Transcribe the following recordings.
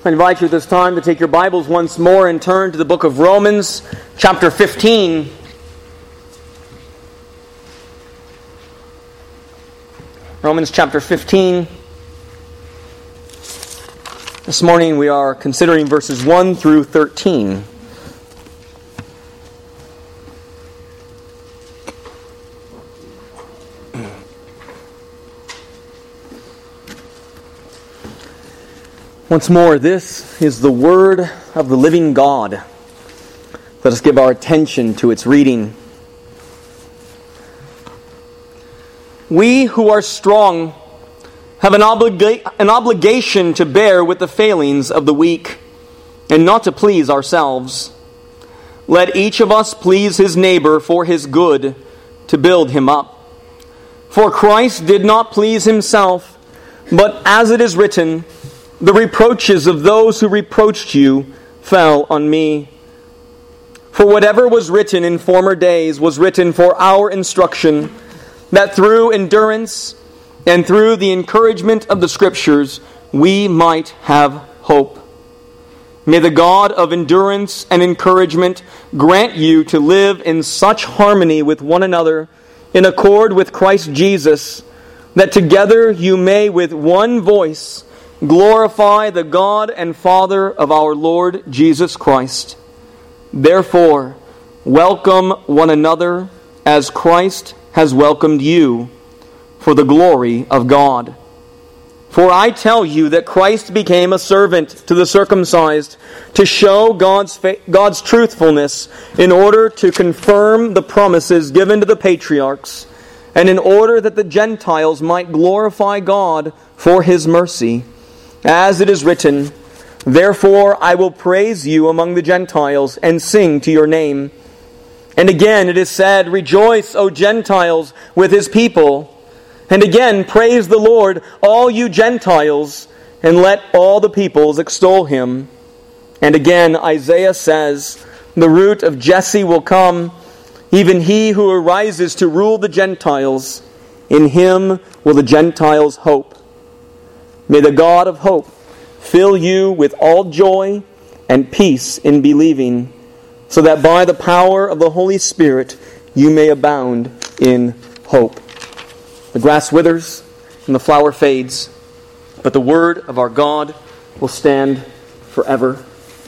I invite you at this time to take your Bibles once more and turn to the book of Romans, chapter 15. Romans chapter 15. This morning we are considering verses 1 through 13. Once more, this is the Word of the living God. Let us give our attention to its reading. We who are strong have an obligation to bear with the failings of the weak, and not to please ourselves. Let each of us please his neighbor for his good, to build him up. For Christ did not please himself, but as it is written, the reproaches of those who reproached you fell on me. For whatever was written in former days was written for our instruction, that through endurance and through the encouragement of the Scriptures we might have hope. May the God of endurance and encouragement grant you to live in such harmony with one another, in accord with Christ Jesus, that together you may with one voice glorify the God and Father of our Lord Jesus Christ. Therefore, welcome one another as Christ has welcomed you, for the glory of God. For I tell you that Christ became a servant to the circumcised to show God's truthfulness, in order to confirm the promises given to the patriarchs, and in order that the Gentiles might glorify God for His mercy. As it is written, therefore I will praise you among the Gentiles and sing to your name. And again it is said, rejoice, O Gentiles, with His people. And again, praise the Lord, all you Gentiles, and let all the peoples extol Him. And again Isaiah says, the root of Jesse will come, even he who arises to rule the Gentiles. In Him will the Gentiles hope. May the God of hope fill you with all joy and peace in believing, so that by the power of the Holy Spirit you may abound in hope. The grass withers and the flower fades, but the word of our God will stand forever.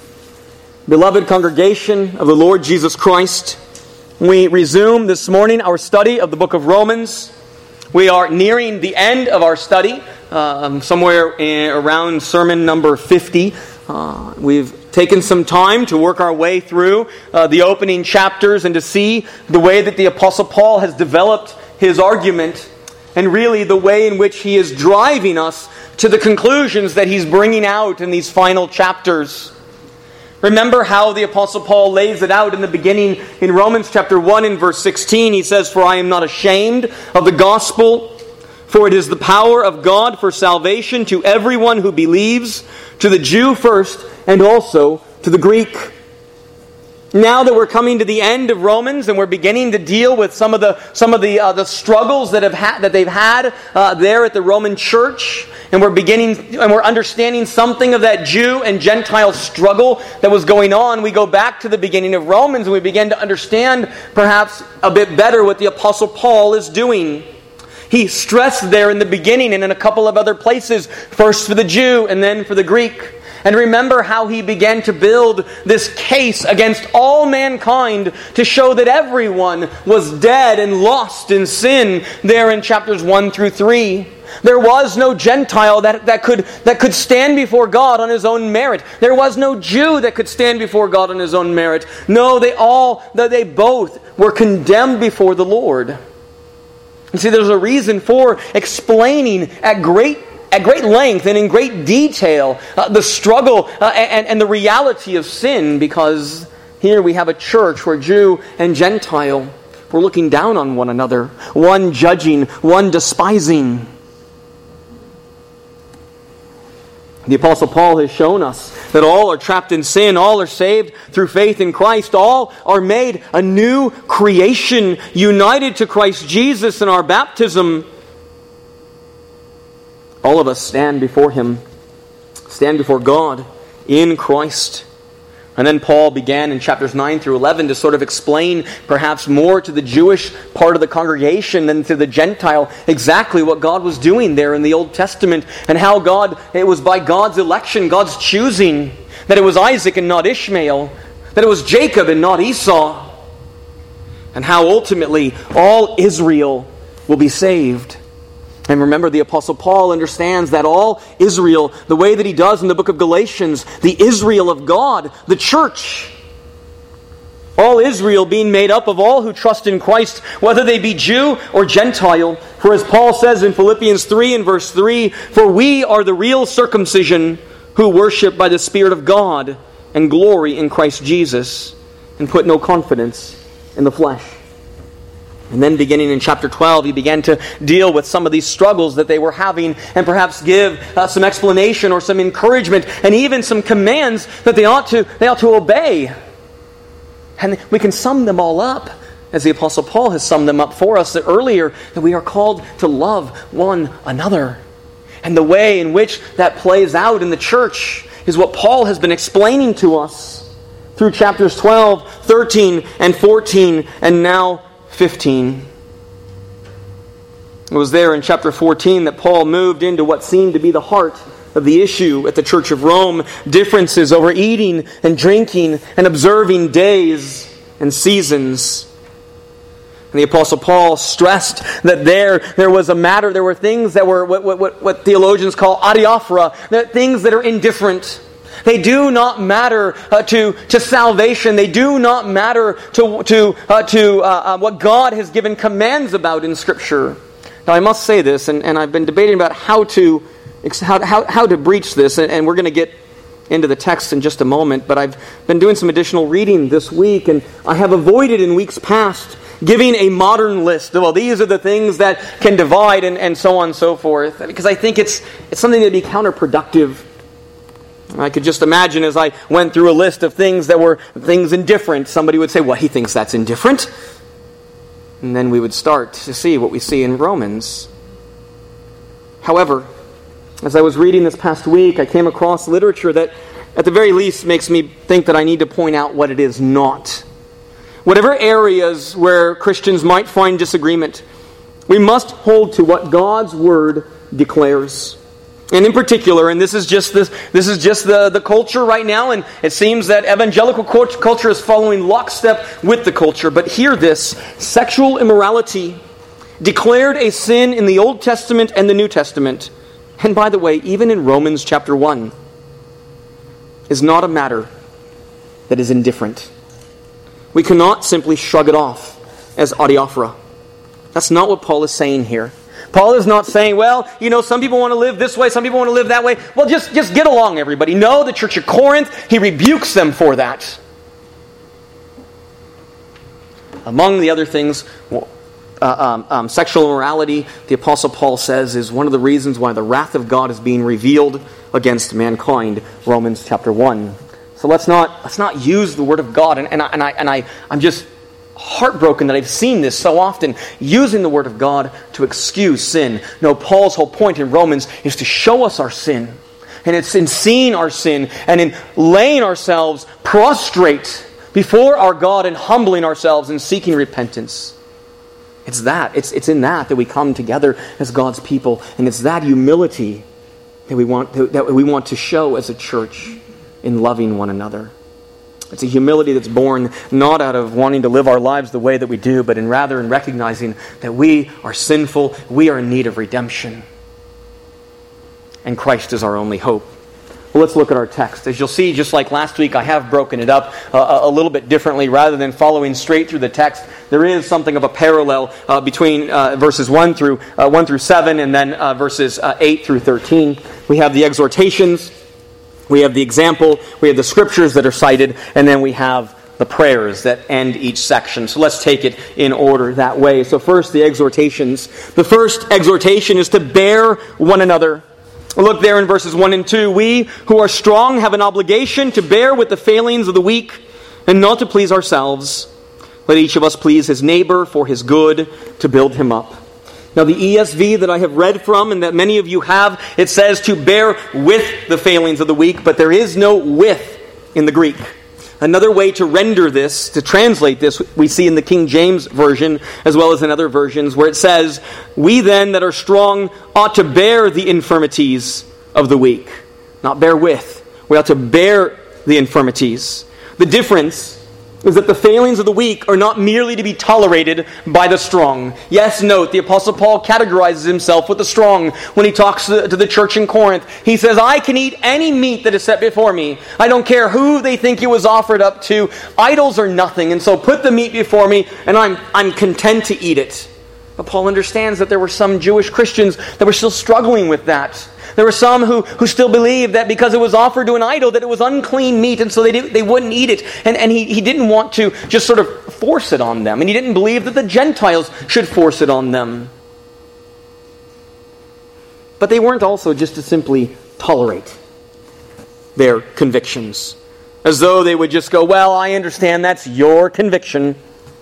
Beloved congregation of the Lord Jesus Christ, we resume this morning our study of the book of Romans. We are nearing the end of our study, somewhere around sermon number 50. We've taken some time to work our way through the opening chapters and to see the way that the Apostle Paul has developed his argument, and really the way in which he is driving us to the conclusions that he's bringing out in these final chapters. Remember how the Apostle Paul lays it out in the beginning in Romans chapter 1 and verse 16. He says, for I am not ashamed of the gospel, for it is the power of God for salvation to everyone who believes, to the Jew first, and also to the Greek. Now that we're coming to the end of Romans and we're beginning to deal with some of the struggles that they've had there at the Roman church, and we're understanding something of that Jew and Gentile struggle that was going on, we go back to the beginning of Romans and we begin to understand perhaps a bit better what the Apostle Paul is doing. He stressed there in the beginning and in a couple of other places, first for the Jew and then for the Greek. And remember how he began to build this case against all mankind to show that everyone was dead and lost in sin there in chapters 1 through 3. There was no Gentile that could stand before God on his own merit. There was no Jew that could stand before God on his own merit. No, they both were condemned before the Lord. And see, there's a reason for explaining at great length and in great detail the struggle and the reality of sin, because here we have a church where Jew and Gentile were looking down on one another, one judging, one despising. The Apostle Paul has shown us that all are trapped in sin, all are saved through faith in Christ, all are made a new creation, united to Christ Jesus in our baptism. All of us stand before Him, stand before God in Christ. And then Paul began in chapters 9 through 11 to sort of explain perhaps more to the Jewish part of the congregation than to the Gentile exactly what God was doing there in the Old Testament, and how it was by God's election, God's choosing, that it was Isaac and not Ishmael, that it was Jacob and not Esau, and how ultimately all Israel will be saved. And remember, the Apostle Paul understands that all Israel, the way that he does in the book of Galatians, the Israel of God, the church, all Israel being made up of all who trust in Christ, whether they be Jew or Gentile. For as Paul says in Philippians 3 and verse 3, "For we are the real circumcision who worship by the Spirit of God and glory in Christ Jesus, and put no confidence in the flesh." And then beginning in chapter 12, he began to deal with some of these struggles that they were having, and perhaps give some explanation or some encouragement and even some commands that they ought to obey. And we can sum them all up, as the Apostle Paul has summed them up for us earlier, that we are called to love one another. And the way in which that plays out in the church is what Paul has been explaining to us through chapters 12, 13, and 14, and now 15. It was there in chapter 14 that Paul moved into what seemed to be the heart of the issue at the Church of Rome: differences over eating and drinking and observing days and seasons. And the Apostle Paul stressed that there was a matter, there were things that were what theologians call adiaphora, that things that are indifferent. They do not matter to salvation. They do not matter to what God has given commands about in Scripture. Now, I must say this, and I've been debating about how to breach this, and we're going to get into the text in just a moment, but I've been doing some additional reading this week, and I have avoided in weeks past giving a modern list. Well, these are the things that can divide, and so on and so forth, because I think it's something that would be counterproductive. I could just imagine as I went through a list of things that were things indifferent, somebody would say, well, he thinks that's indifferent. And then we would start to see what we see in Romans. However, as I was reading this past week, I came across literature that at the very least makes me think that I need to point out what it is not. Whatever areas where Christians might find disagreement, we must hold to what God's Word declares. And in particular, and this is just the culture right now, and it seems that evangelical culture is following lockstep with the culture. But hear this: sexual immorality, declared a sin in the Old Testament and the New Testament, and by the way, even in Romans chapter 1, is not a matter that is indifferent. We cannot simply shrug it off as adiaphora. That's not what Paul is saying here. Paul is not saying, well, some people want to live this way, some people want to live that way. Well, just get along, everybody. No, the church of Corinth, he rebukes them for that. Among the other things, sexual immorality, the Apostle Paul says, is one of the reasons why the wrath of God is being revealed against mankind. Romans chapter 1. So let's not use the Word of God, and I'm just heartbroken that I've seen this so often, using the Word of God to excuse sin. No, Paul's whole point in Romans is to show us our sin. And it's in seeing our sin and in laying ourselves prostrate before our God and humbling ourselves and seeking repentance. It's in that we come together as God's people, and it's that humility that we want to show as a church in loving one another. It's a humility that's born not out of wanting to live our lives the way that we do, but rather in recognizing that we are sinful, we are in need of redemption, and Christ is our only hope. Well, let's look at our text. As you'll see, just like last week, I have broken it up a little bit differently. Rather than following straight through the text, there is something of a parallel between verses 1 through 7, and then verses 8 through 13. We have the exhortations, we have the example, we have the scriptures that are cited, and then we have the prayers that end each section. So let's take it in order that way. So first, the exhortations. The first exhortation is to bear one another. Look there in verses 1 and 2. We who are strong have an obligation to bear with the failings of the weak and not to please ourselves. Let each of us please his neighbor for his good, to build him up. Now the ESV that I have read from and that many of you have, it says to bear with the failings of the weak, but there is no with in the Greek. Another way to render this, to translate this, we see in the King James Version as well as in other versions where it says, we then that are strong ought to bear the infirmities of the weak. Not bear with. We ought to bear the infirmities. The difference is that the failings of the weak are not merely to be tolerated by the strong. Yes, note, the Apostle Paul categorizes himself with the strong when he talks to the church in Corinth. He says, I can eat any meat that is set before me. I don't care who they think it was offered up to. Idols are nothing, and so put the meat before me, and I'm content to eat it. But Paul understands that there were some Jewish Christians that were still struggling with that. There were some who still believed that because it was offered to an idol that it was unclean meat, and so they wouldn't eat it. And he didn't want to just sort of force it on them. And he didn't believe that the Gentiles should force it on them. But they weren't also just to simply tolerate their convictions. As though they would just go, well, I understand that's your conviction.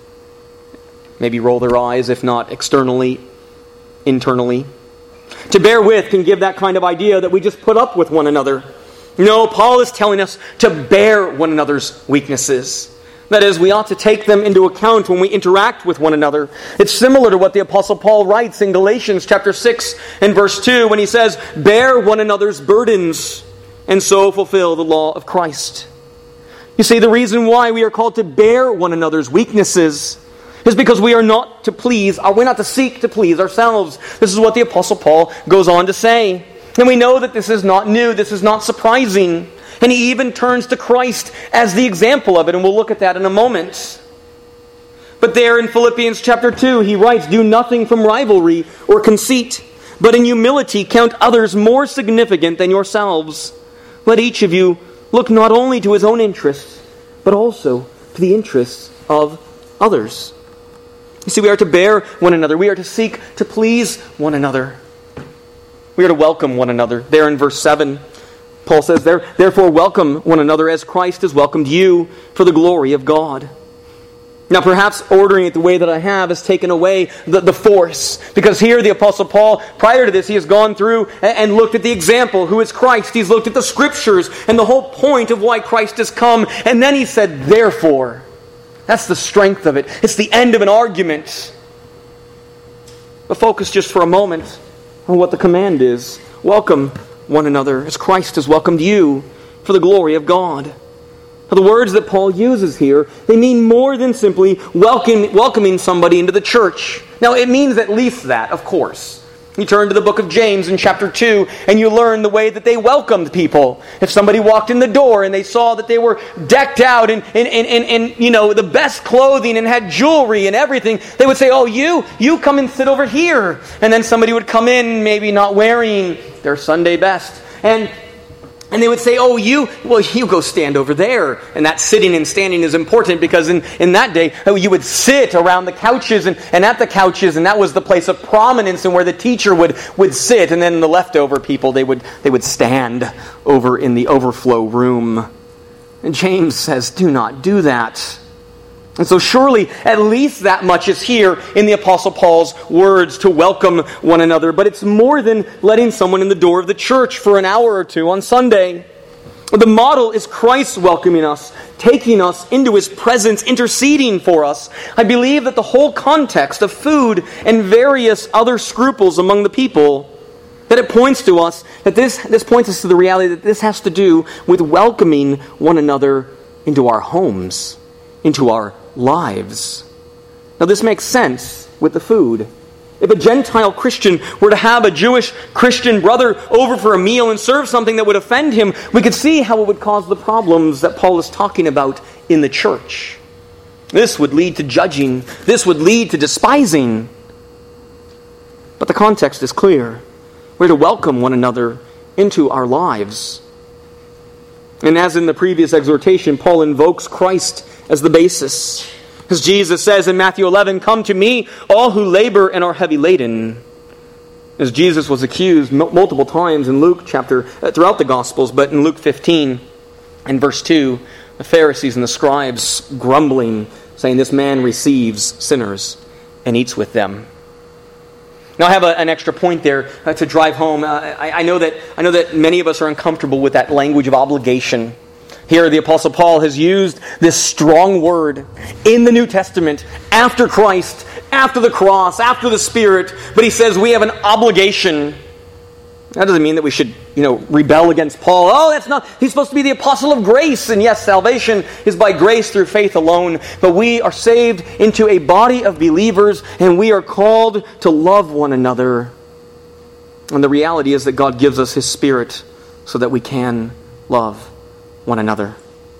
Maybe roll their eyes, if not externally, internally. To bear with can give that kind of idea that we just put up with one another. No, Paul is telling us to bear one another's weaknesses. That is, we ought to take them into account when we interact with one another. It's similar to what the Apostle Paul writes in Galatians chapter 6 and verse 2 when he says, bear one another's burdens and so fulfill the law of Christ. You see, the reason why we are called to bear one another's weaknesses is because we are not to please, or we're not to seek to please ourselves. This is what the Apostle Paul goes on to say. And we know that this is not new, this is not surprising. And he even turns to Christ as the example of it, and we'll look at that in a moment. But there in Philippians chapter 2, he writes, do nothing from rivalry or conceit, but in humility count others more significant than yourselves. Let each of you look not only to his own interests, but also to the interests of others. You see, we are to bear one another. We are to seek to please one another. We are to welcome one another. There in verse 7, Paul says, therefore welcome one another as Christ has welcomed you for the glory of God. Now perhaps ordering it the way that I have has taken away the force. Because here the Apostle Paul, prior to this, he has gone through and looked at the example, who is Christ. He's looked at the Scriptures and the whole point of why Christ has come. And then he said, therefore. That's the strength of it. It's the end of an argument. But focus just for a moment on what the command is. Welcome one another as Christ has welcomed you for the glory of God. Now, the words that Paul uses here, they mean more than simply welcoming somebody into the church. Now, it means at least that, of course. You turn to the book of James in chapter 2 and you learn the way that they welcomed people. If somebody walked in the door and they saw that they were decked out in the best clothing and had jewelry and everything, they would say, oh, you come and sit over here. And then somebody would come in maybe not wearing their Sunday best. And they would say, oh, you go stand over there. And that sitting and standing is important because in that day, you would sit around the couches and at the couches, and that was the place of prominence and where the teacher would sit. And then the leftover people, they would stand over in the overflow room. And James says, do not do that. And so surely at least that much is here in the Apostle Paul's words to welcome one another. But it's more than letting someone in the door of the church for an hour or two on Sunday. The model is Christ welcoming us, taking us into His presence, interceding for us. I believe that the whole context of food and various other scruples among the people, that it points to us, that this points us to the reality that this has to do with welcoming one another into our homes, into our lives. Now this makes sense with the food. If a Gentile Christian were to have a Jewish Christian brother over for a meal and serve something that would offend him, we could see how it would cause the problems that Paul is talking about in the church. This would lead to judging. This would lead to despising. But the context is clear. We're to welcome one another into our lives. And as in the previous exhortation, Paul invokes Christ as the basis. As Jesus says in Matthew 11, come to me, all who labor and are heavy laden. As Jesus was accused multiple times in Luke chapter, throughout the Gospels, but in Luke 15 and verse 2, the Pharisees and the scribes grumbling, saying, this man receives sinners and eats with them. Now, I have an extra point there to drive home. I know that many of us are uncomfortable with that language of obligation. Here, the Apostle Paul has used this strong word in the New Testament after Christ, after the cross, after the Spirit, but he says we have an obligation. That doesn't mean that we should, rebel against Paul. Oh, that's not. He's supposed to be the apostle of grace. And yes, salvation is by grace through faith alone. But we are saved into a body of believers, and we are called to love one another. And the reality is that God gives us His Spirit so that we can love one another.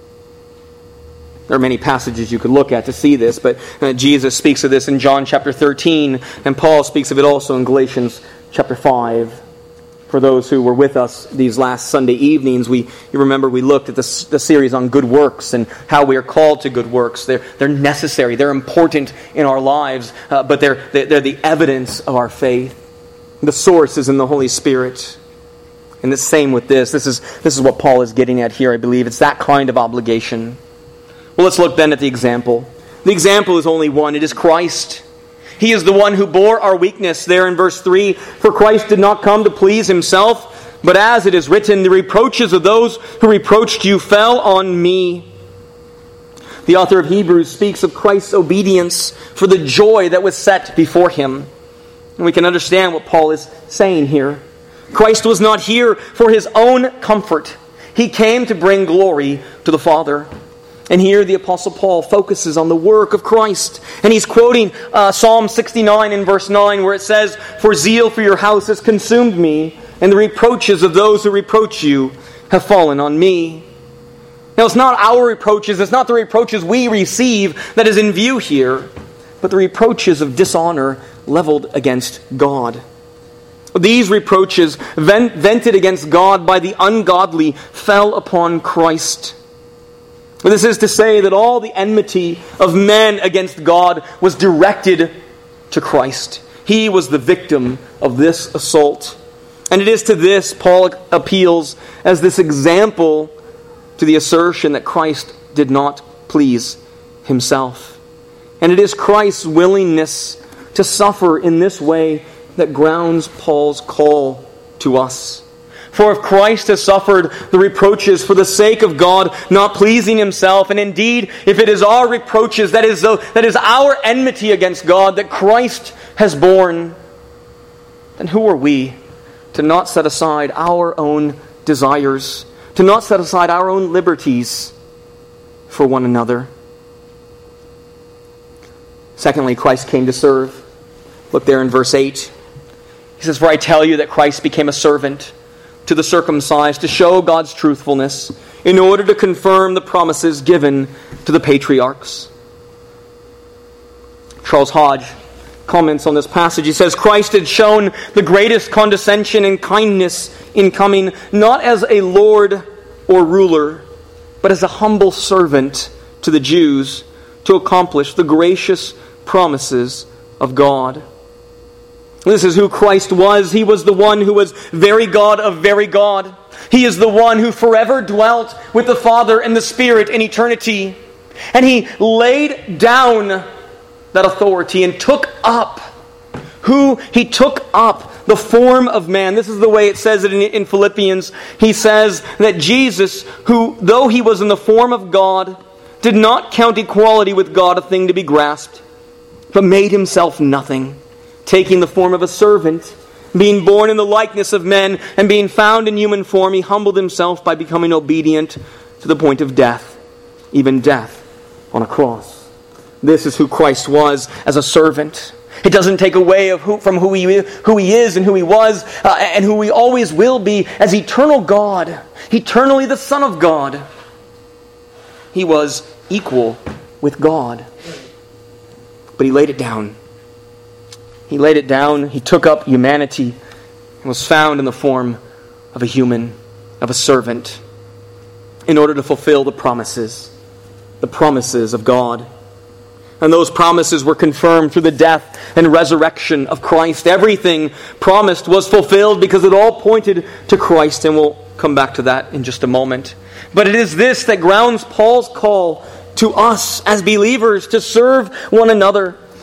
There are many passages you could look at to see this, but Jesus speaks of this in John chapter 13, and Paul speaks of it also in Galatians chapter 5. For those who were with us these last Sunday evenings, you remember we looked at the series on good works and how we are called to good works. They're necessary, they're important in our lives, but they're the evidence of our faith. The source is in the Holy Spirit. And the same with this. This is what Paul is getting at here, I believe. It's that kind of obligation. Well, let's look then at the example. The example is only one. It is Christ. He is the one who bore our weakness there in verse 3. For Christ did not come to please Himself, but as it is written, the reproaches of those who reproached you fell on me. The author of Hebrews speaks of Christ's obedience for the joy that was set before Him. And we can understand what Paul is saying here. Christ was not here for His own comfort. He came to bring glory to the Father. And here the Apostle Paul focuses on the work of Christ. And he's quoting Psalm 69 in verse 9 where it says, For zeal for your house has consumed me, and the reproaches of those who reproach you have fallen on me. Now it's not our reproaches, it's not the reproaches we receive that is in view here, but the reproaches of dishonor leveled against God. These reproaches vented against God by the ungodly fell upon Christ. This is to say that all the enmity of men against God was directed to Christ. He was the victim of this assault. And it is to this Paul appeals as this example to the assertion that Christ did not please Himself. And it is Christ's willingness to suffer in this way that grounds Paul's call to us. For if Christ has suffered the reproaches for the sake of God, not pleasing Himself, and indeed, if it is our reproaches, that is our enmity against God that Christ has borne, then who are we to not set aside our own desires, to not set aside our own liberties for one another? Secondly, Christ came to serve. Look there in verse 8. He says, For I tell you that Christ became a servant to the circumcised to show God's truthfulness in order to confirm the promises given to the patriarchs. Charles Hodge comments on this passage. He says, Christ had shown the greatest condescension and kindness in coming not as a lord or ruler, but as a humble servant to the Jews to accomplish the gracious promises of God. This is who Christ was. He was the one who was very God of very God. He is the one who forever dwelt with the Father and the Spirit in eternity. And He laid down that authority and took up the form of man. This is the way it says it in Philippians. He says that Jesus, who, though He was in the form of God, did not count equality with God a thing to be grasped, but made Himself nothing, taking the form of a servant, being born in the likeness of men, and being found in human form, He humbled Himself by becoming obedient to the point of death, even death on a cross. This is who Christ was as a servant. It doesn't take away from who he is and who He was and who He always will be as eternal God, eternally the Son of God. He was equal with God. But He laid it down. He laid it down. He took up humanity and was found in the form of a human, of a servant, in order to fulfill the promises of God. And those promises were confirmed through the death and resurrection of Christ. Everything promised was fulfilled because it all pointed to Christ, and we'll come back to that in just a moment. But it is this that grounds Paul's call to us as believers to serve one another.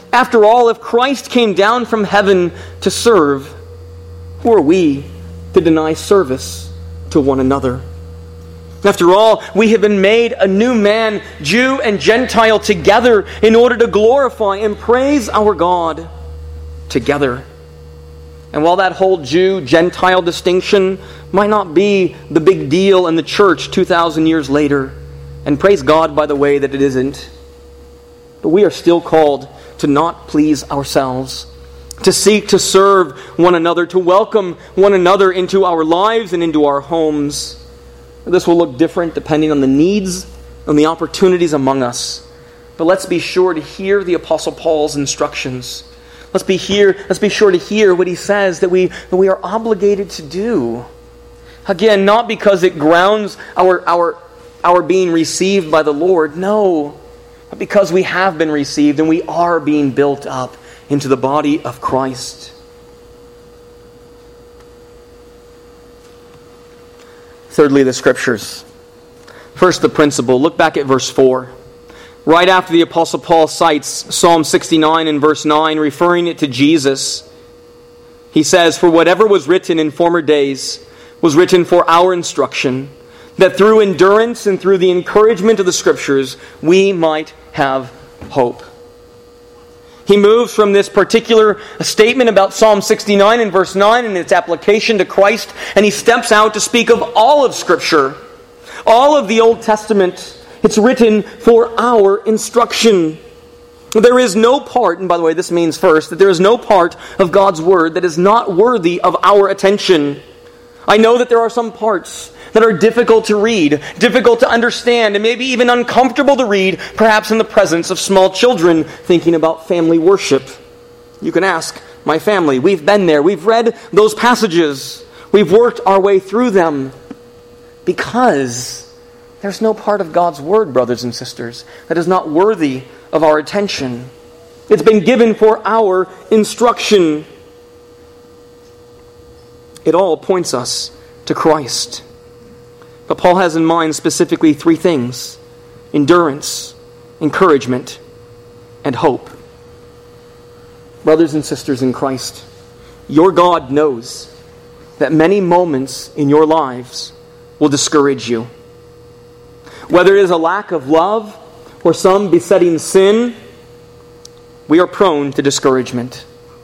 After all, if Christ came down from heaven to serve, who are we to deny service to one another? After all, we have been made a new man, Jew and Gentile together, in order to glorify and praise our God together. And while that whole Jew-Gentile distinction might not be the big deal in the church 2,000 years later, and praise God, by the way, that it isn't, but we are still called to not please ourselves, to seek to serve one another, to welcome one another into our lives and into our homes. This will look different depending on the needs and the opportunities among us. But let's be sure to hear the Apostle Paul's instructions. Let's be sure to hear what he says that we are obligated to do. Again, not because it grounds our being received by the Lord, no, but because we have been received and we are being built up into the body of Christ. Thirdly, the Scriptures. First, the principle. Look back at verse 4. Right after the Apostle Paul cites Psalm 69 and verse 9, referring it to Jesus, he says, "For whatever was written in former days was written for our instruction, that through endurance and through the encouragement of the Scriptures we might have hope." He moves from this particular statement about Psalm 69 and verse 9 and its application to Christ, and he steps out to speak of all of Scripture, all of the Old Testament. It's written for our instruction. There is no part, and by the way, this means first, that there is no part of God's Word that is not worthy of our attention. I know that there are some parts that are difficult to read, difficult to understand, and maybe even uncomfortable to read, perhaps in the presence of small children thinking about family worship. You can ask my family. We've been there. We've read those passages. We've worked our way through them because there's no part of God's Word, brothers and sisters, that is not worthy of our attention. It's been given for our instruction. It all points us to Christ. But Paul has in mind specifically three things: endurance, encouragement, and hope. Brothers and sisters in Christ, your God knows that many moments in your lives will discourage you. Whether it is a lack of love or some besetting sin, we are prone to discouragement.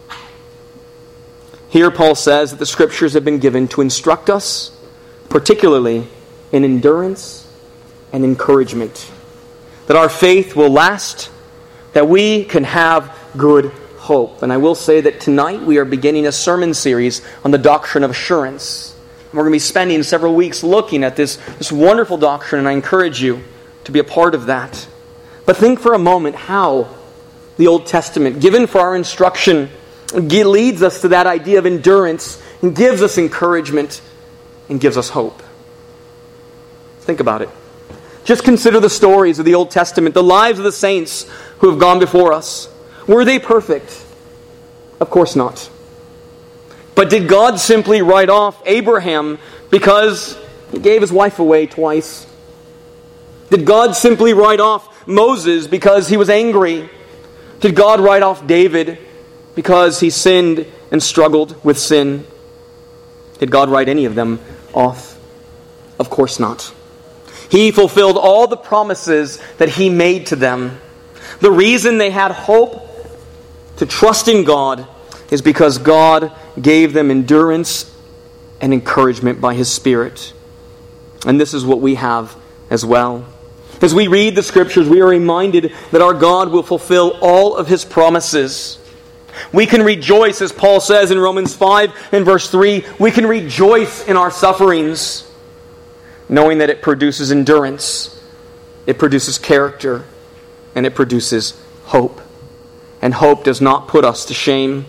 Here Paul says that the Scriptures have been given to instruct us, particularly in endurance and encouragement, that our faith will last, that we can have good hope. And I will say that tonight we are beginning a sermon series on the doctrine of assurance. And we're going to be spending several weeks looking at this wonderful doctrine, and I encourage you to be a part of that. But think for a moment how the Old Testament, given for our instruction, leads us to that idea of endurance and gives us encouragement and gives us hope. Think about it. Just consider the stories of the Old Testament, the lives of the saints who have gone before us. Were they perfect? Of course not. But did God simply write off Abraham because he gave his wife away twice? Did God simply write off Moses because he was angry? Did God write off David because he sinned and struggled with sin? Did God write any of them off? Of course not. He fulfilled all the promises that he made to them. The reason they had hope to trust in God is because God gave them endurance and encouragement by His Spirit. And this is what we have as well. As we read the Scriptures, we are reminded that our God will fulfill all of His promises. We can rejoice, as Paul says in Romans 5 and verse 3, we can rejoice in our sufferings, knowing that it produces endurance, it produces character, and it produces hope. And hope does not put us to shame.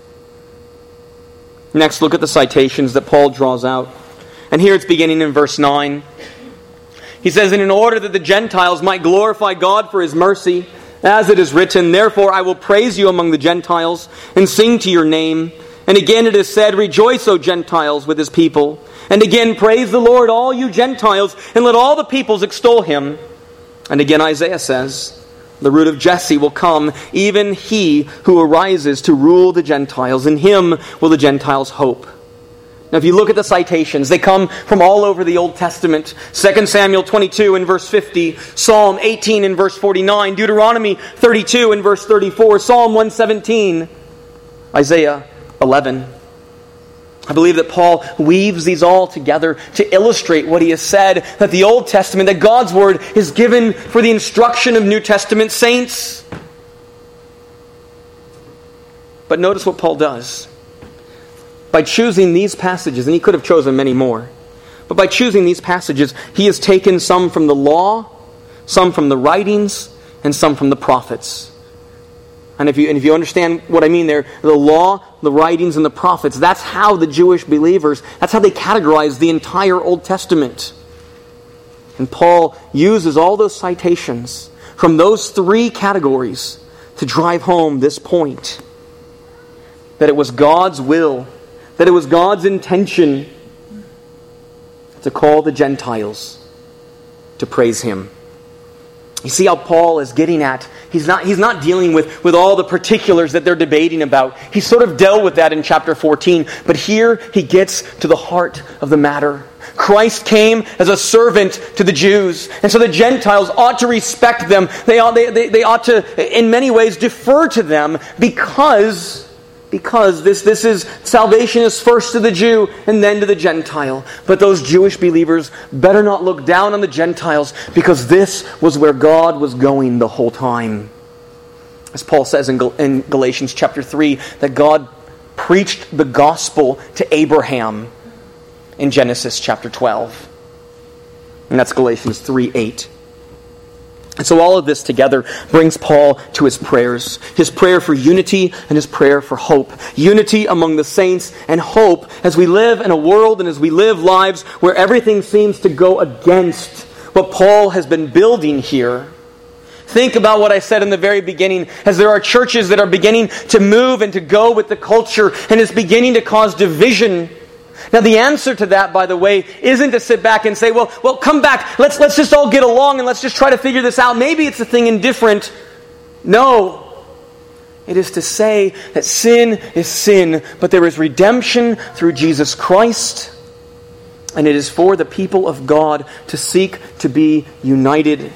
Next, look at the citations that Paul draws out. And here it's beginning in verse 9. He says, "And in order that the Gentiles might glorify God for His mercy, as it is written, therefore I will praise you among the Gentiles, and sing to your name. And again it is said, rejoice, O Gentiles, with His people. And again, praise the Lord, all you Gentiles, and let all the peoples extol Him. And again Isaiah says, the root of Jesse, will come, even he who arises to rule the Gentiles. In him will the Gentiles hope. Now, if you look at the citations, they come from all over the Old Testament. 2 Samuel 22 in verse 50, Psalm 18 in verse 49, Deuteronomy 32 in verse 34, Psalm 117, Isaiah 11. I believe that Paul weaves these all together to illustrate what he has said, that the Old Testament, that God's Word is given for the instruction of New Testament saints. But notice what Paul does. By choosing these passages, and he could have chosen many more, but by choosing these passages, he has taken some from the law, some from the writings, and some from the prophets. And if you understand what I mean there, the law, the writings, and the prophets, that's how the Jewish believers, that's how they categorize the entire Old Testament. And Paul uses all those citations from those three categories to drive home this point. That it was God's will, that it was God's intention to call the Gentiles to praise Him. You see how Paul is getting at, he's not dealing with all the particulars that they're debating about. He sort of dealt with that in chapter 14, but here he gets to the heart of the matter. Christ came as a servant to the Jews, and so the Gentiles ought to respect them. They ought to, in many ways, defer to them because this is salvation is first to the Jew and then to the Gentile. But those Jewish believers better not look down on the Gentiles, because this was where God was going the whole time. As Paul says in Galatians chapter 3, that God preached the gospel to Abraham in Genesis chapter 12. And that's Galatians 3:8. And so all of this together brings Paul to his prayers. His prayer for unity and his prayer for hope. Unity among the saints and hope as we live in a world and as we live lives where everything seems to go against what Paul has been building here. Think about what I said in the very beginning, as there are churches that are beginning to move and to go with the culture, and it's beginning to cause division. Now the answer to that, by the way, isn't to sit back and say, well, come back, let's just all get along and let's just try to figure this out. Maybe it's a thing indifferent. No. It is to say that sin is sin, but there is redemption through Jesus Christ, and it is for the people of God to seek to be united.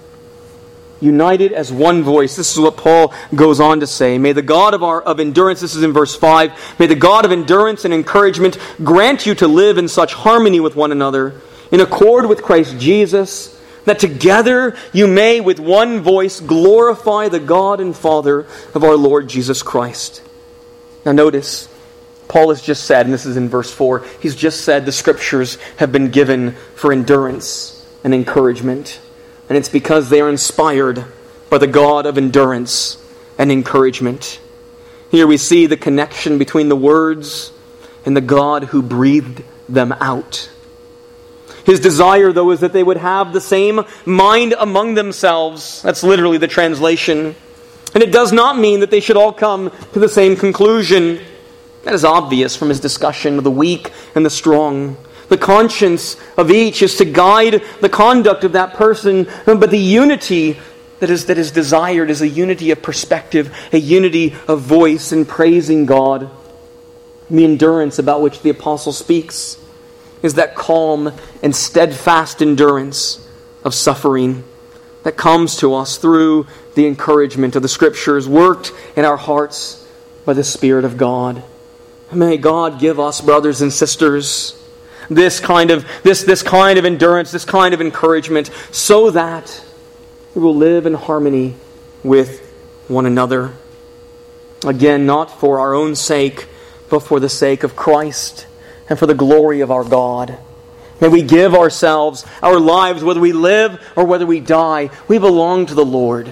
United as one voice. This is what Paul goes on to say. May the God of endurance, this is in verse 5, may the God of endurance and encouragement grant you to live in such harmony with one another, in accord with Christ Jesus, that together you may with one voice glorify the God and Father of our Lord Jesus Christ. Now notice, Paul has just said, and this is in verse 4, he's just said the Scriptures have been given for endurance and encouragement. And it's because they are inspired by the God of endurance and encouragement. Here we see the connection between the words and the God who breathed them out. His desire, though, is that they would have the same mind among themselves. That's literally the translation. And it does not mean that they should all come to the same conclusion. That is obvious from his discussion of the weak and the strong. The conscience of each is to guide the conduct of that person, but the unity that is desired is a unity of perspective, a unity of voice in praising God. The endurance about which the apostle speaks is that calm and steadfast endurance of suffering that comes to us through the encouragement of the Scriptures worked in our hearts by the Spirit of God. May God give us, brothers and sisters, this kind of endurance, this kind of encouragement, so that we will live in harmony with one another. Again, not for our own sake, but for the sake of Christ and for the glory of our God. May we give ourselves, our lives, whether we live or whether we die, we belong to the Lord.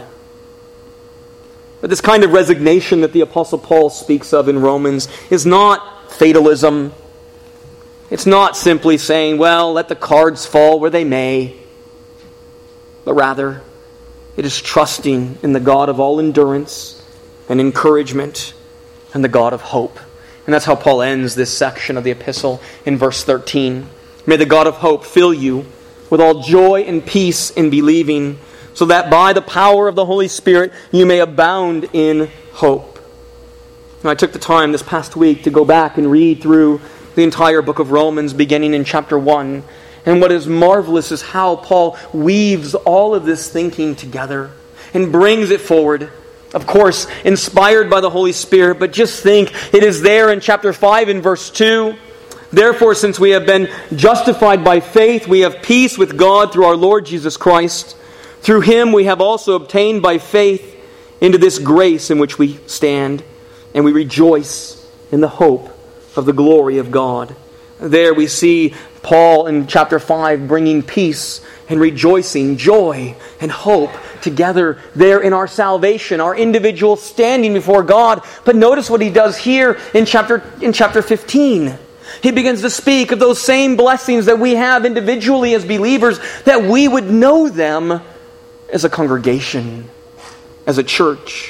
But this kind of resignation that the Apostle Paul speaks of in Romans is not fatalism. It's not simply saying, well, let the cards fall where they may. But rather, it is trusting in the God of all endurance and encouragement and the God of hope. And that's how Paul ends this section of the epistle in verse 13. May the God of hope fill you with all joy and peace in believing, so that by the power of the Holy Spirit you may abound in hope. And I took the time this past week to go back and read through the entire book of Romans, beginning in chapter 1. And what is marvelous is how Paul weaves all of this thinking together and brings it forward. Of course, inspired by the Holy Spirit, but just think, it is there in chapter 5 in verse 2. Therefore, since we have been justified by faith, we have peace with God through our Lord Jesus Christ. Through Him we have also obtained by faith into this grace in which we stand, and we rejoice in the hope of the glory of God. There we see Paul in chapter 5 bringing peace and rejoicing, joy and hope together there in our salvation, our individual standing before God. But notice what he does here in chapter 15. He begins to speak of those same blessings that we have individually as believers, that we would know them as a congregation, as a church.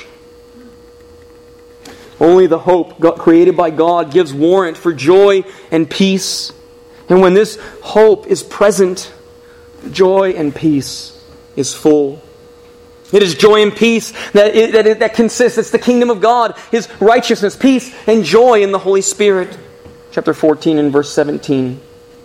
Only the hope created by God gives warrant for joy and peace. And when this hope is present, joy and peace is full. It is joy and peace that consists, it's the kingdom of God, His righteousness, peace, and joy in the Holy Spirit. Chapter 14 and verse 17.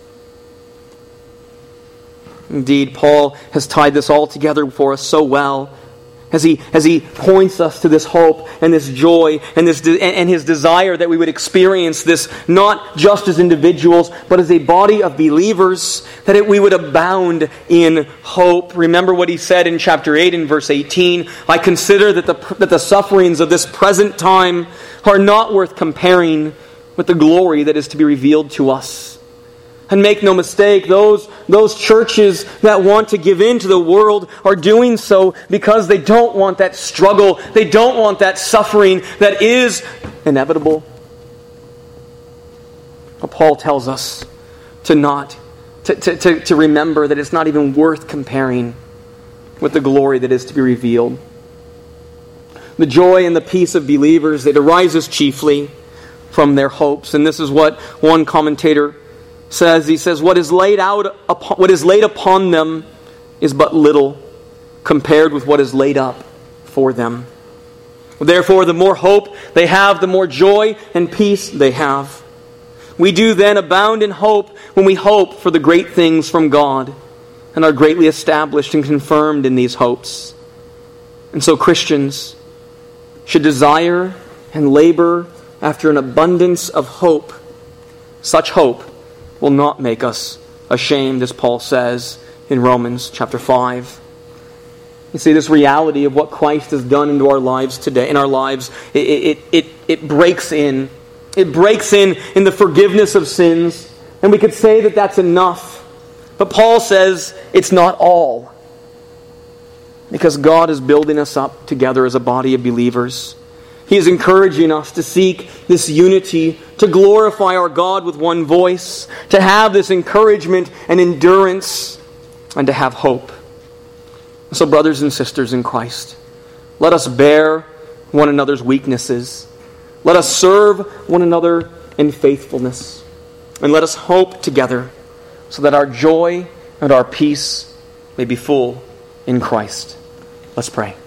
Indeed, Paul has tied this all together for us so well as he points us to this hope and this joy and his desire that we would experience this not just as individuals, but as a body of believers, that we would abound in hope. Remember what he said in chapter 8 and verse 18, I consider that the sufferings of this present time are not worth comparing with the glory that is to be revealed to us. And make no mistake, those churches that want to give in to the world are doing so because they don't want that struggle. They don't want that suffering that is inevitable. But Paul tells us to remember that it's not even worth comparing with the glory that is to be revealed. The joy and the peace of believers, it arises chiefly from their hopes. And this is what one commentator says. He says, what is laid upon them is but little compared with what is laid up for them. Therefore, the more hope they have, the more joy and peace they have. We do then abound in hope when we hope for the great things from God and are greatly established and confirmed in these hopes. And so Christians should desire and labor after an abundance of hope. Such hope will not make us ashamed, as Paul says in Romans chapter 5. You see, this reality of what Christ has done into our lives today, in our lives, it breaks in. It breaks in the forgiveness of sins. And we could say that that's enough. But Paul says it's not all. Because God is building us up together as a body of believers. He is encouraging us to seek this unity, to glorify our God with one voice, to have this encouragement and endurance, and to have hope. So, brothers and sisters in Christ, let us bear one another's weaknesses. Let us serve one another in faithfulness. And let us hope together so that our joy and our peace may be full in Christ. Let's pray.